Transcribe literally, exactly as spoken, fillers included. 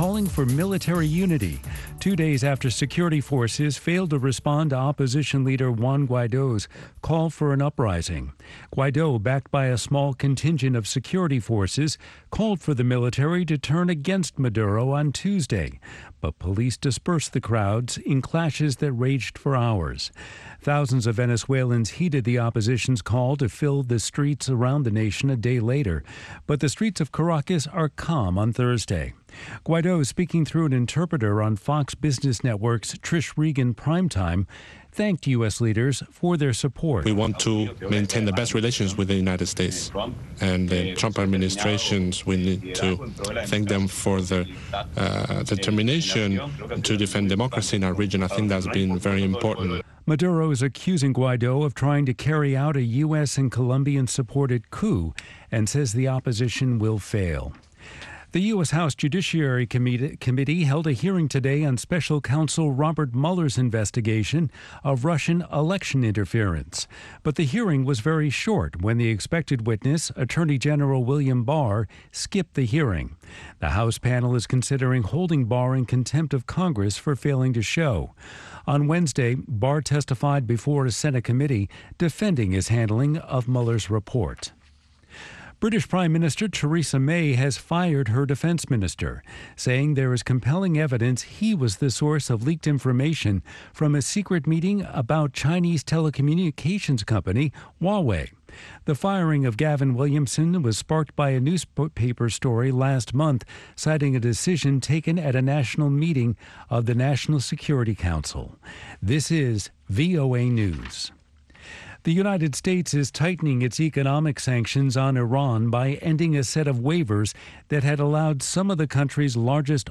calling for military unity, two days after security forces failed to respond to opposition leader Juan Guaido's call for an uprising. Guaido, backed by a small contingent of security forces, called for the military to turn against Maduro on Tuesday, but police dispersed the crowds in clashes that raged for hours. Thousands of Venezuelans heeded the opposition's call to fill the streets around the nation a day later, but the streets of Caracas are calm on Thursday. Guaido, speaking through an interpreter on Fox Business Network's Trish Regan Primetime, thanked U S leaders for their support. We want to maintain the best relations with the United States, and the Trump administrations, we need to thank them for their uh, determination to defend democracy in our region. I think that's been very important. Maduro is accusing Guaido of trying to carry out a U S and Colombian-supported coup and says the opposition will fail. The U S. House Judiciary Committee held a hearing today on Special Counsel Robert Mueller's investigation of Russian election interference. But the hearing was very short when the expected witness, Attorney General William Barr, skipped the hearing. The House panel is considering holding Barr in contempt of Congress for failing to show. On Wednesday, Barr testified before a Senate committee defending his handling of Mueller's report. British Prime Minister Theresa May has fired her defense minister, saying there is compelling evidence he was the source of leaked information from a secret meeting about Chinese telecommunications company Huawei. The firing of Gavin Williamson was sparked by a newspaper story last month citing a decision taken at a national meeting of the National Security Council. This is V O A News. The United States is tightening its economic sanctions on Iran by ending a set of waivers that had allowed some of the country's largest